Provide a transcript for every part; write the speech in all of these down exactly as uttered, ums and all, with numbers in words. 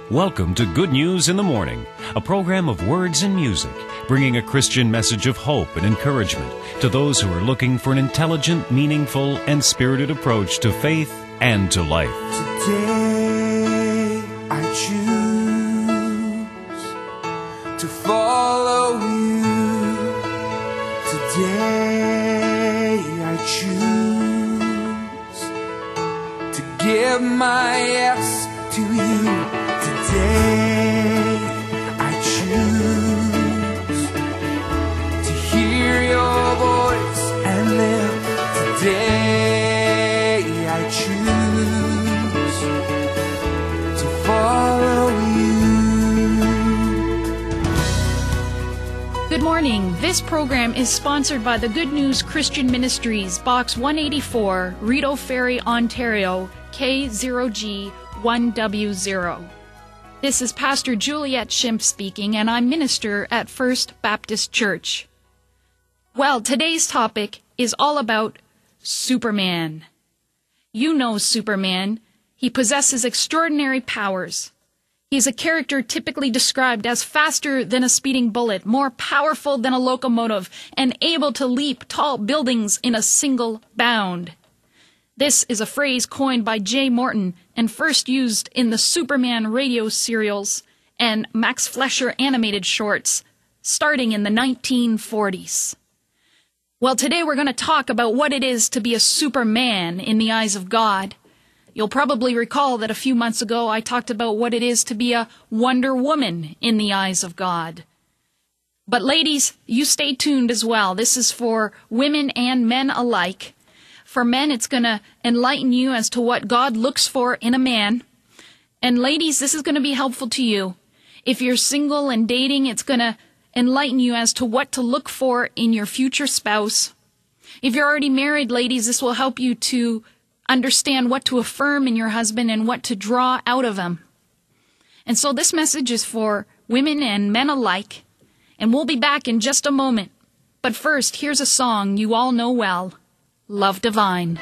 Welcome to Good News in the Morning, a program of words and music, bringing a Christian message of hope and encouragement to those who are looking for an intelligent, meaningful, and spirited approach to faith and to life. Today I choose to follow you. Today I choose to give my yes to you. Today I choose to hear your voice and live. Today I choose to follow you. Good morning. This program is sponsored by the Good News Christian Ministries, Box one eighty-four, Rideau Ferry, Ontario, K zero G one W zero. This is Pastor Juliet Schimpf speaking, and I'm minister at First Baptist Church. Well, today's topic is all about Superman. You know Superman. He possesses extraordinary powers. He's a character typically described as faster than a speeding bullet, more powerful than a locomotive, and able to leap tall buildings in a single bound. This is a phrase coined by Jay Morton and first used in the Superman radio serials and Max Fleischer animated shorts starting in the nineteen forties. Well, today we're going to talk about what it is to be a Superman in the eyes of God. You'll probably recall that a few months ago I talked about what it is to be a Wonder Woman in the eyes of God. But ladies, you stay tuned as well. This is for women and men alike. For men, it's going to enlighten you as to what God looks for in a man. And ladies, this is going to be helpful to you. If you're single and dating, it's going to enlighten you as to what to look for in your future spouse. If you're already married, ladies, this will help you to understand what to affirm in your husband and what to draw out of him. And so this message is for women and men alike. And we'll be back in just a moment. But first, here's a song you all know well. Love Divine.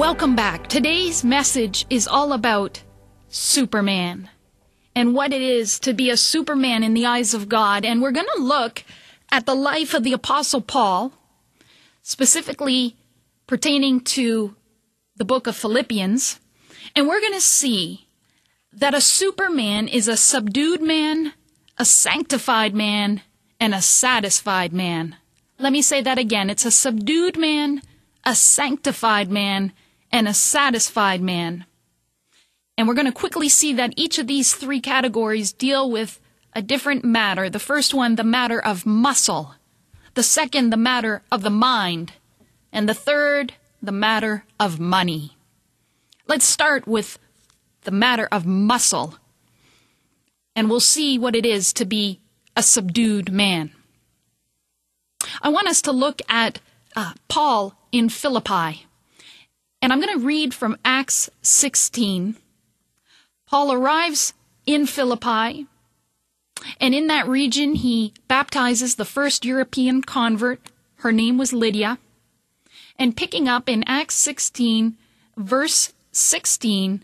Welcome back. Today's message is all about Superman and what it is to be a Superman in the eyes of God. And we're going to look at the life of the Apostle Paul, specifically pertaining to the book of Philippians. And we're going to see that a Superman is a subdued man, a sanctified man, and a satisfied man. Let me say that again. It's a subdued man, a sanctified man, and a satisfied man. And we're going to quickly see that each of these three categories deal with a different matter. The first one, the matter of muscle. The second, the matter of the mind. And the third, the matter of money. Let's start with the matter of muscle. And we'll see what it is to be a subdued man. I want us to look at uh, Paul in Philippi. And I'm going to read from Acts sixteen. Paul arrives in Philippi, and in that region he baptizes the first European convert. Her name was Lydia. And picking up in Acts sixteen, verse sixteen,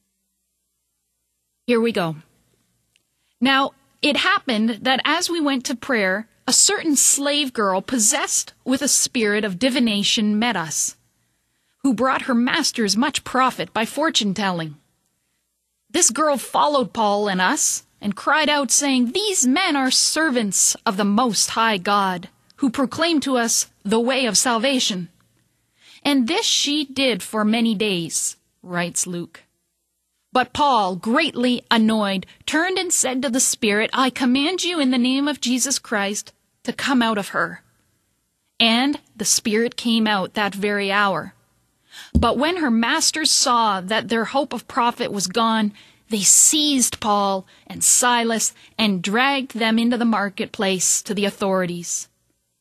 here we go. Now, it happened that as we went to prayer, a certain slave girl possessed with a spirit of divination met us, who brought her masters much profit by fortune-telling. This girl followed Paul and us, and cried out, saying, "These men are servants of the Most High God, who proclaim to us the way of salvation." And this she did for many days, writes Luke. But Paul, greatly annoyed, turned and said to the spirit, "I command you in the name of Jesus Christ to come out of her." And the spirit came out that very hour. But when her masters saw that their hope of profit was gone, they seized Paul and Silas and dragged them into the marketplace to the authorities.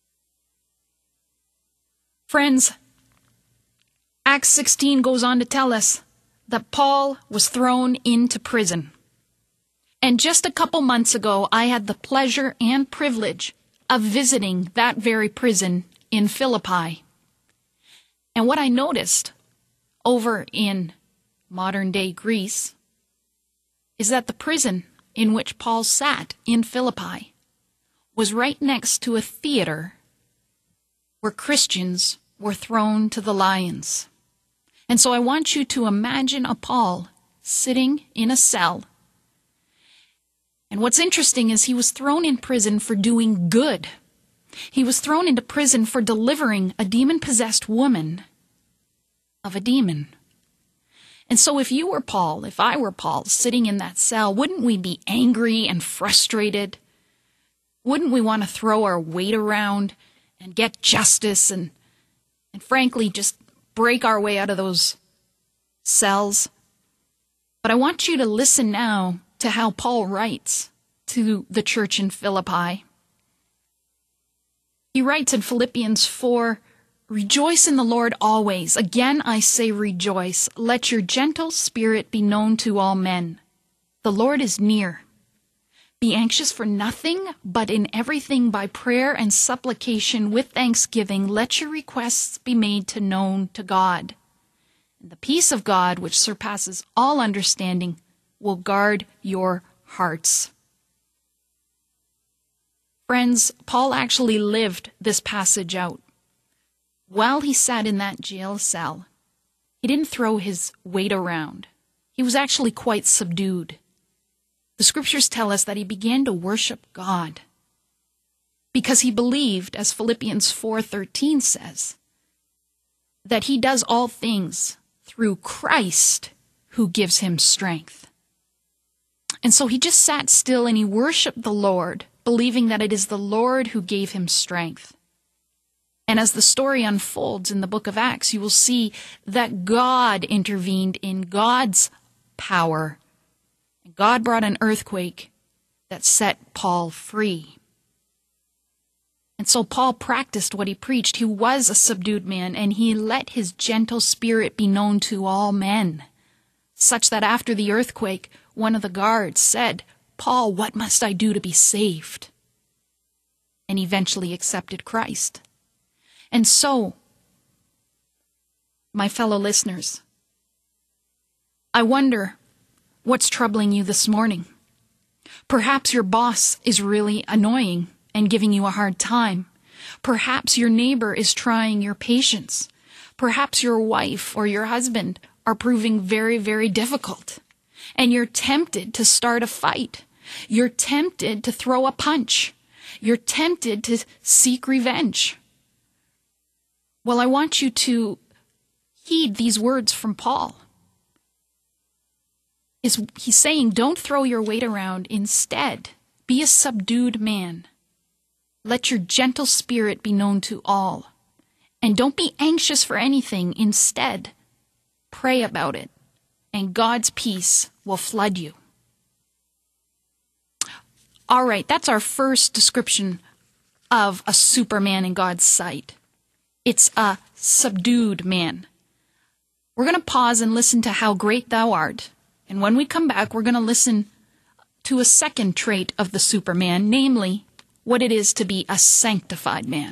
Friends, Acts sixteen goes on to tell us that Paul was thrown into prison. And just a couple months ago, I had the pleasure and privilege of visiting that very prison in Philippi. And what I noticed over in modern-day Greece is that the prison in which Paul sat in Philippi was right next to a theater where Christians were thrown to the lions. And so I want you to imagine a Paul sitting in a cell. And what's interesting is he was thrown in prison for doing good. He was thrown into prison for delivering a demon-possessed woman of a demon. And so if you were Paul, if I were Paul, sitting in that cell, wouldn't we be angry and frustrated? Wouldn't we want to throw our weight around and get justice and, and frankly, just break our way out of those cells? But I want you to listen now to how Paul writes to the church in Philippi. He writes in Philippians four, "Rejoice in the Lord always. Again I say rejoice. Let your gentle spirit be known to all men. The Lord is near. Be anxious for nothing, but in everything by prayer and supplication with thanksgiving, let your requests be made to known to God. And the peace of God, which surpasses all understanding, will guard your hearts." Friends, Paul actually lived this passage out. While he sat in that jail cell, he didn't throw his weight around. He was actually quite subdued. The scriptures tell us that he began to worship God because he believed, as Philippians four thirteen says, that he does all things through Christ who gives him strength. And so he just sat still and he worshiped the Lord, believing that it is the Lord who gave him strength. And as the story unfolds in the book of Acts, you will see that God intervened in God's power. And God brought an earthquake that set Paul free. And so Paul practiced what he preached. He was a subdued man, and he let his gentle spirit be known to all men, such that after the earthquake, one of the guards said, "Paul, what must I do to be saved?" And eventually accepted Christ. And so, my fellow listeners. I wonder what's troubling you this morning. Perhaps your boss is really annoying and giving you a hard time. Perhaps your neighbor is trying your patience. Perhaps your wife or your husband are proving very, very difficult. And you're tempted to start a fight. You're tempted to throw a punch. You're tempted to seek revenge. Well, I want you to heed these words from Paul. Is he's saying, don't throw your weight around. Instead, be a subdued man. Let your gentle spirit be known to all. And don't be anxious for anything. Instead, pray about it, and God's peace will flood you. All right, that's our first description of a superman in God's sight. It's a subdued man. We're going to pause and listen to How Great Thou Art. And when we come back, we're going to listen to a second trait of the superman, namely, what it is to be a sanctified man.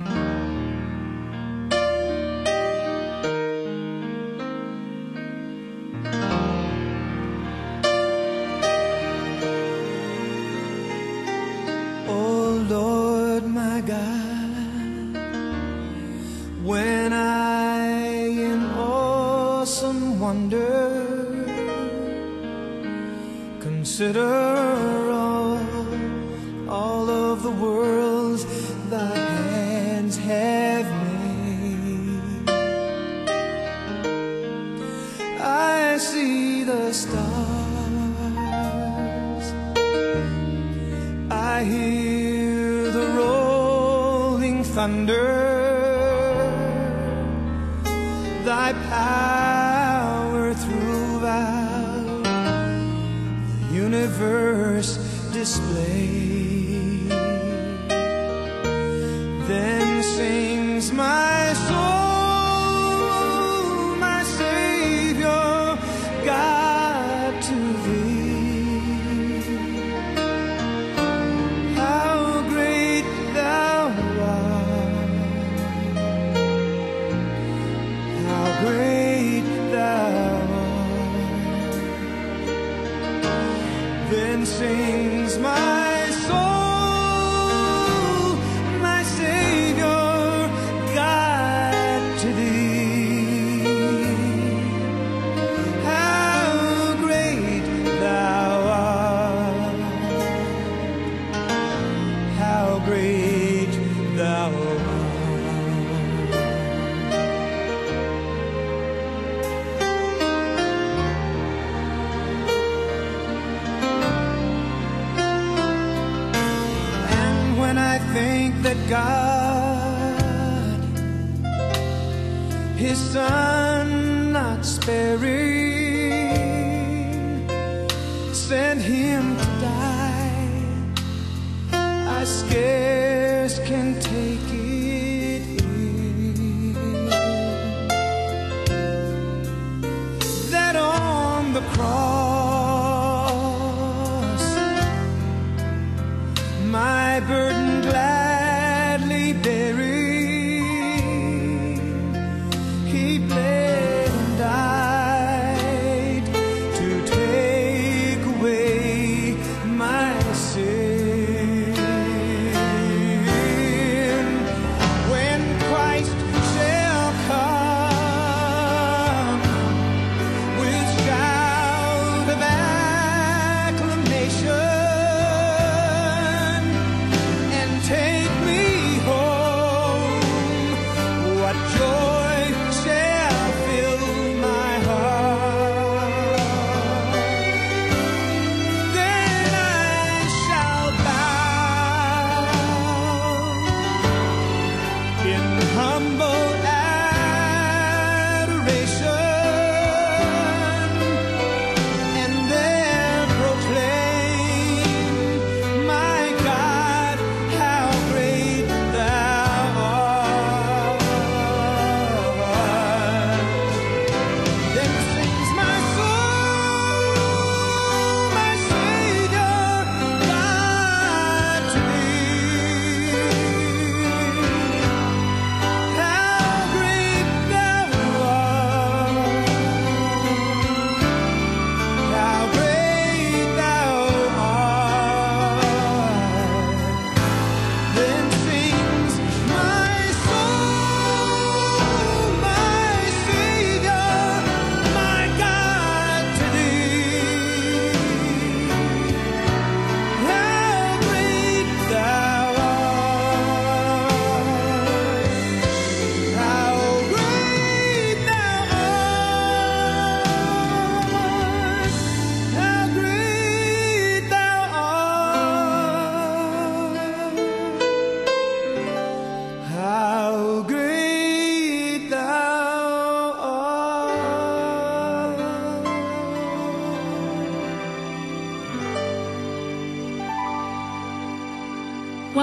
Oh Lord, my God, when I in awesome wonder consider all, all of the worlds thy hands have made. I see the stars, I hear the rolling thunder, thy power throughout the universe display. Then sings my soul, my Savior, God, to thee. How great thou art, how great thou art. Then sings my soul, my Savior, God, to thee. How great thou art, how great thou art. When I think that God, His Son not sparing, sent Him to die, I scarce can take it in, that on the cross my burden gladly bearing, He bled and died to take away my sin.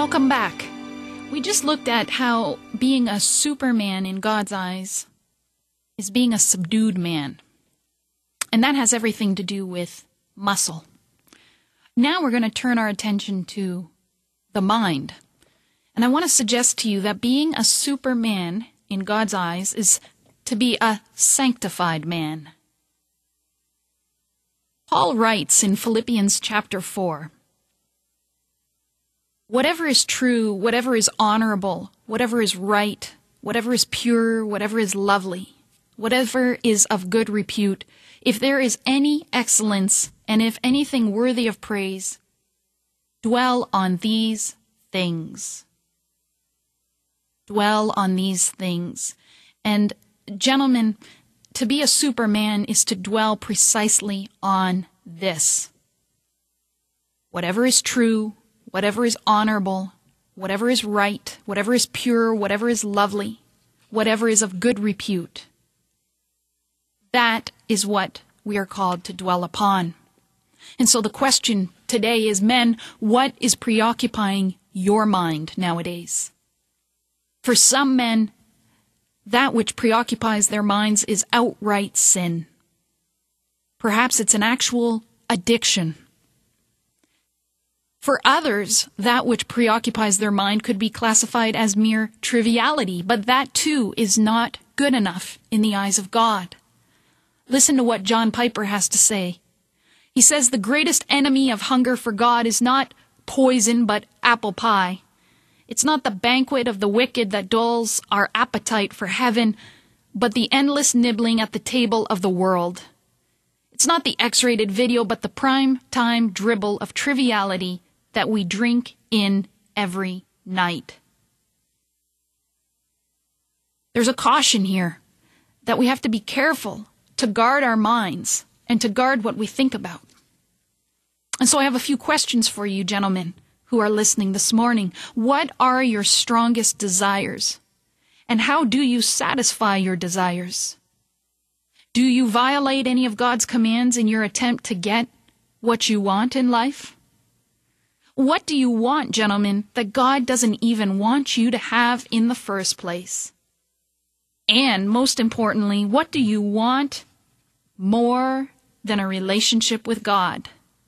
Welcome back. We just looked at how being a superman in God's eyes is being a subdued man. And that has everything to do with muscle. Now we're going to turn our attention to the mind. And I want to suggest to you that being a superman in God's eyes is to be a sanctified man. Paul writes in Philippians chapter four, whatever is true, whatever is honorable, whatever is right, whatever is pure, whatever is lovely, whatever is of good repute, if there is any excellence, and if anything worthy of praise, dwell on these things. Dwell on these things. And gentlemen, to be a superman is to dwell precisely on this. Whatever is true, whatever is honorable, whatever is right, whatever is pure, whatever is lovely, whatever is of good repute. That is what we are called to dwell upon. And so the question today is, men, what is preoccupying your mind nowadays? For some men, that which preoccupies their minds is outright sin. Perhaps it's an actual addiction. For others, that which preoccupies their mind could be classified as mere triviality, but that too is not good enough in the eyes of God. Listen to what John Piper has to say. He says the greatest enemy of hunger for God is not poison but apple pie. It's not the banquet of the wicked that dulls our appetite for heaven, but the endless nibbling at the table of the world. It's not the X-rated video, but the prime-time dribble of triviality that we drink in every night. There's a caution here that we have to be careful to guard our minds and to guard what we think about. And so I have a few questions for you, gentlemen, who are listening this morning. What are your strongest desires? And how do you satisfy your desires? Do you violate any of God's commands in your attempt to get what you want in life? What do you want, gentlemen, that God doesn't even want you to have in the first place? And most importantly, what do you want more than a relationship with God?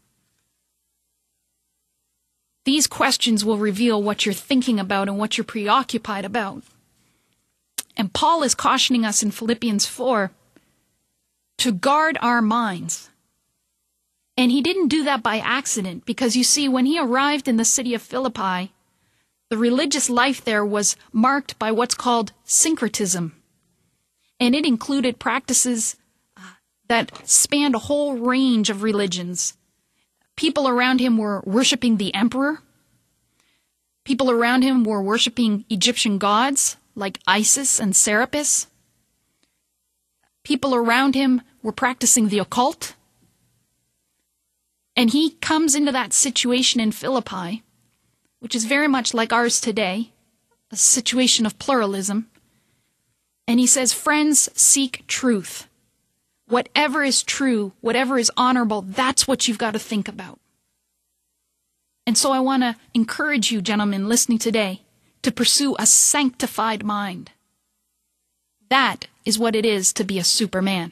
These questions will reveal what you're thinking about and what you're preoccupied about. And Paul is cautioning us in Philippians four to guard our minds. And he didn't do that by accident, because you see, when he arrived in the city of Philippi, the religious life there was marked by what's called syncretism. And it included practices that spanned a whole range of religions. People around him were worshiping the emperor. People around him were worshiping Egyptian gods like Isis and Serapis. People around him were practicing the occult. And he comes into that situation in Philippi, which is very much like ours today, a situation of pluralism. And he says, friends, seek truth. Whatever is true, whatever is honorable, that's what you've got to think about. And so I want to encourage you, gentlemen, listening today, to pursue a sanctified mind. That is what it is to be a superman.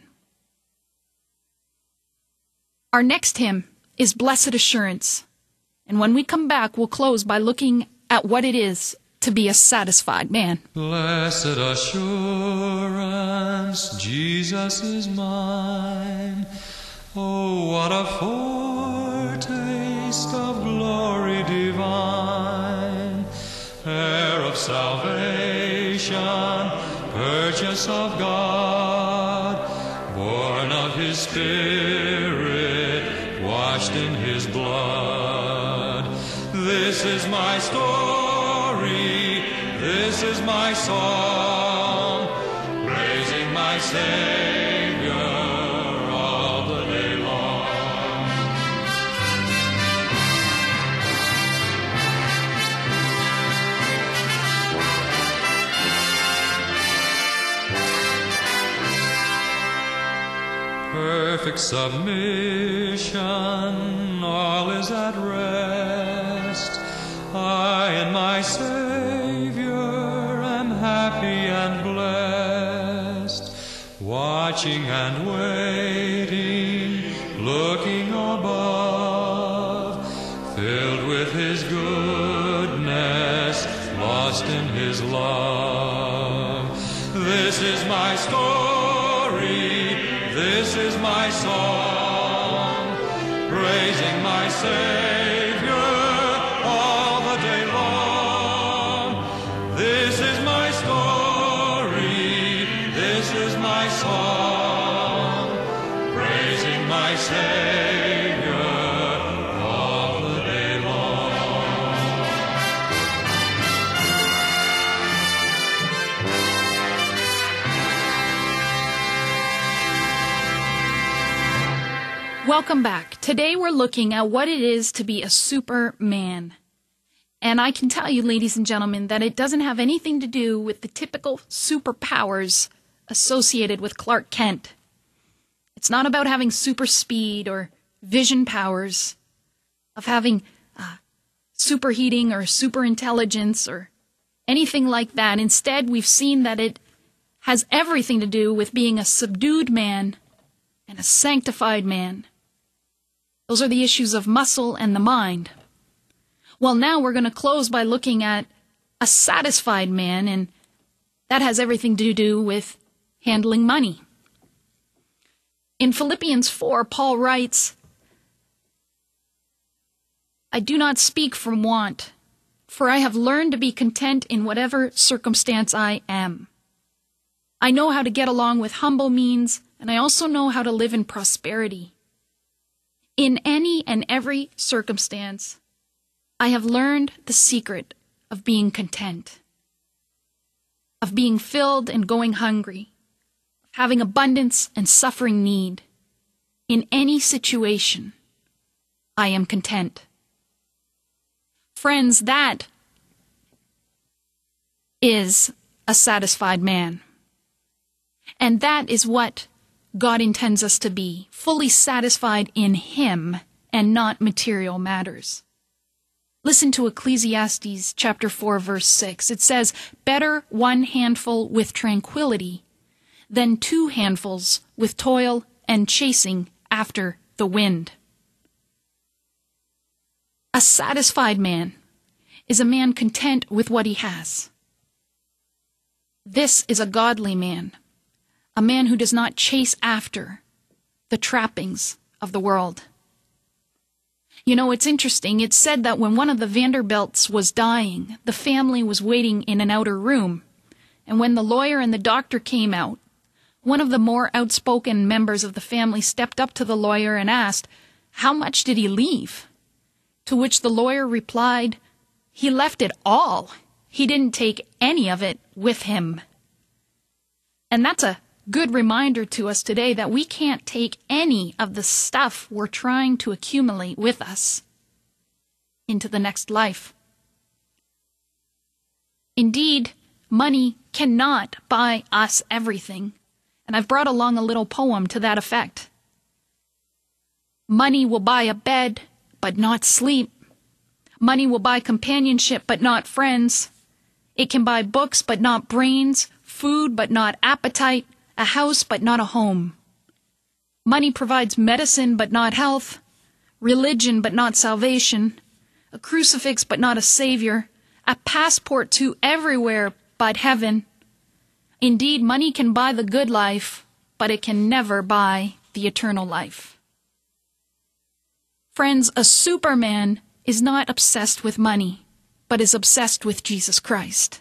Our next hymn is Blessed Assurance. And when we come back, we'll close by looking at what it is to be a satisfied man. Blessed assurance, Jesus is mine. Oh, what a foretaste of glory divine, heir of salvation, purchase of God, born of his Spirit, washed in his blood. This is my story, this is my song, praising my Savior all the day long. Perfect submission, all is at rest. I and my Savior am happy and blessed, watching and waiting, looking above, filled with His goodness, lost in His love. This is my story, this is my song, praising my Savior all the day long. This is my story, this is my song, praising my Savior all the day long. Welcome back. Today we're looking at what it is to be a superman. And I can tell you, ladies and gentlemen, that it doesn't have anything to do with the typical superpowers associated with Clark Kent. It's not about having super speed or vision powers, of having uh, superheating or super intelligence or anything like that. Instead, we've seen that it has everything to do with being a subdued man and a sanctified man. Those are the issues of muscle and the mind. Well, now we're going to close by looking at a satisfied man, and that has everything to do with handling money. In Philippians four, Paul writes, I do not speak from want, for I have learned to be content in whatever circumstance I am. I know how to get along with humble means, and I also know how to live in prosperity. In any and every circumstance, I have learned the secret of being content, of being filled and going hungry, of having abundance and suffering need. In any situation, I am content. Friends, that is a satisfied man. And that is what God intends us to be, fully satisfied in Him and not material matters. Listen to Ecclesiastes chapter four, verse six. It says, better one handful with tranquility than two handfuls with toil and chasing after the wind. A satisfied man is a man content with what he has. This is a godly man, a man who does not chase after the trappings of the world. You know, it's interesting. It's said that when one of the Vanderbilts was dying, the family was waiting in an outer room. And when the lawyer and the doctor came out, one of the more outspoken members of the family stepped up to the lawyer and asked, how much did he leave? To which the lawyer replied, he left it all. He didn't take any of it with him. And that's a good reminder to us today that we can't take any of the stuff we're trying to accumulate with us into the next life. Indeed, money cannot buy us everything, and I've brought along a little poem to that effect. Money will buy a bed, but not sleep. Money will buy companionship, but not friends. It can buy books, but not brains, food, but not appetite, a house, but not a home. Money provides medicine, but not health, religion, but not salvation, a crucifix, but not a savior, a passport to everywhere but heaven. Indeed, money can buy the good life, but it can never buy the eternal life. Friends, a superman is not obsessed with money, but is obsessed with Jesus Christ.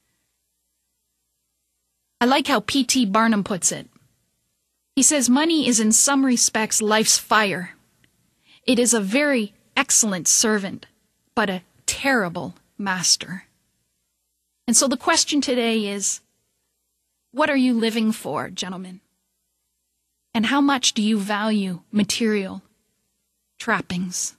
I like how P T Barnum puts it. He says money is in some respects life's fire. It is a very excellent servant, but a terrible master. And so the question today is, what are you living for, gentlemen? And how much do you value material trappings?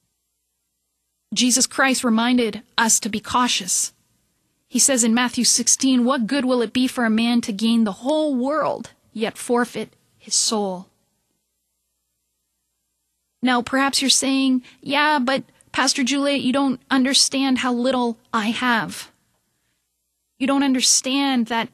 Jesus Christ reminded us to be cautious. He says in Matthew sixteen, what good will it be for a man to gain the whole world, yet forfeit his soul? Now, perhaps you're saying, yeah, but Pastor Juliet, you don't understand how little I have. You don't understand that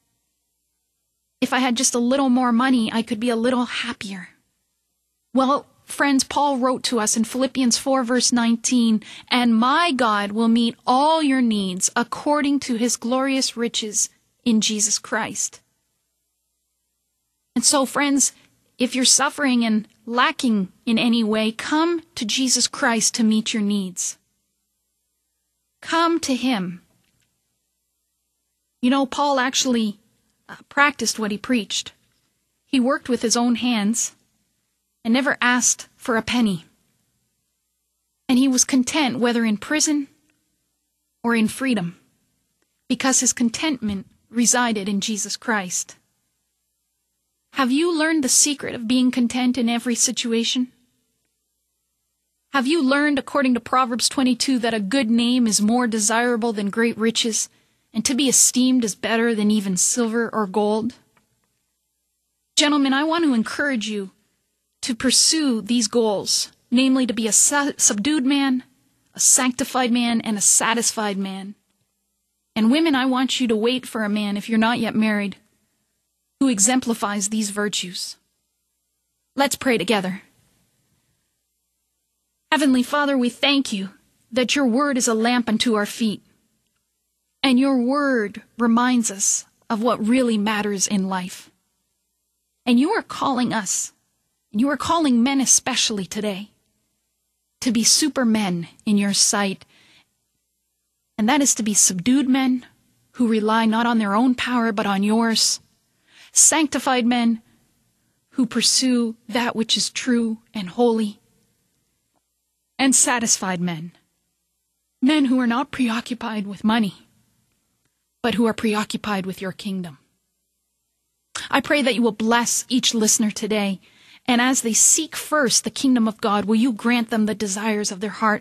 if I had just a little more money, I could be a little happier. Well, friends, Paul wrote to us in Philippians four, verse nineteen, and my God will meet all your needs according to his glorious riches in Jesus Christ. And so, friends, if you're suffering and lacking in any way, come to Jesus Christ to meet your needs. Come to him. You know, Paul actually uh, practiced what he preached. He worked with his own hands and never asked for a penny. And he was content whether in prison or in freedom, because his contentment resided in Jesus Christ. Have you learned the secret of being content in every situation? Have you learned, according to Proverbs twenty-two, that a good name is more desirable than great riches, and to be esteemed is better than even silver or gold? Gentlemen, I want to encourage you to pursue these goals, namely to be a su- subdued man, a sanctified man, and a satisfied man. And women, I want you to wait for a man, if you're not yet married, who exemplifies these virtues. Let's pray together. Heavenly Father, we thank you that your word is a lamp unto our feet, and your word reminds us of what really matters in life. And you are calling us, and you are calling men especially today, to be supermen in your sight, and that is to be subdued men who rely not on their own power but on yours, sanctified men who pursue that which is true and holy, and satisfied men, men who are not preoccupied with money, but who are preoccupied with your kingdom. I pray that you will bless each listener today, and as they seek first the kingdom of God, will you grant them the desires of their heart?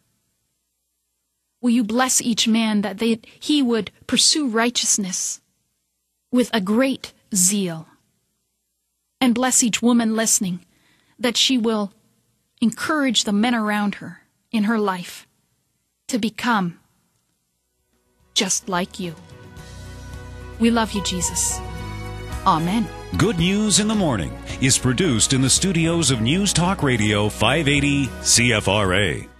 Will you bless each man that they, he would pursue righteousness with a great zeal? And bless each woman listening, that she will encourage the men around her in her life to become just like you. We love you, Jesus. Amen. Good News in the Morning is produced in the studios of News Talk Radio five eighty C F R A.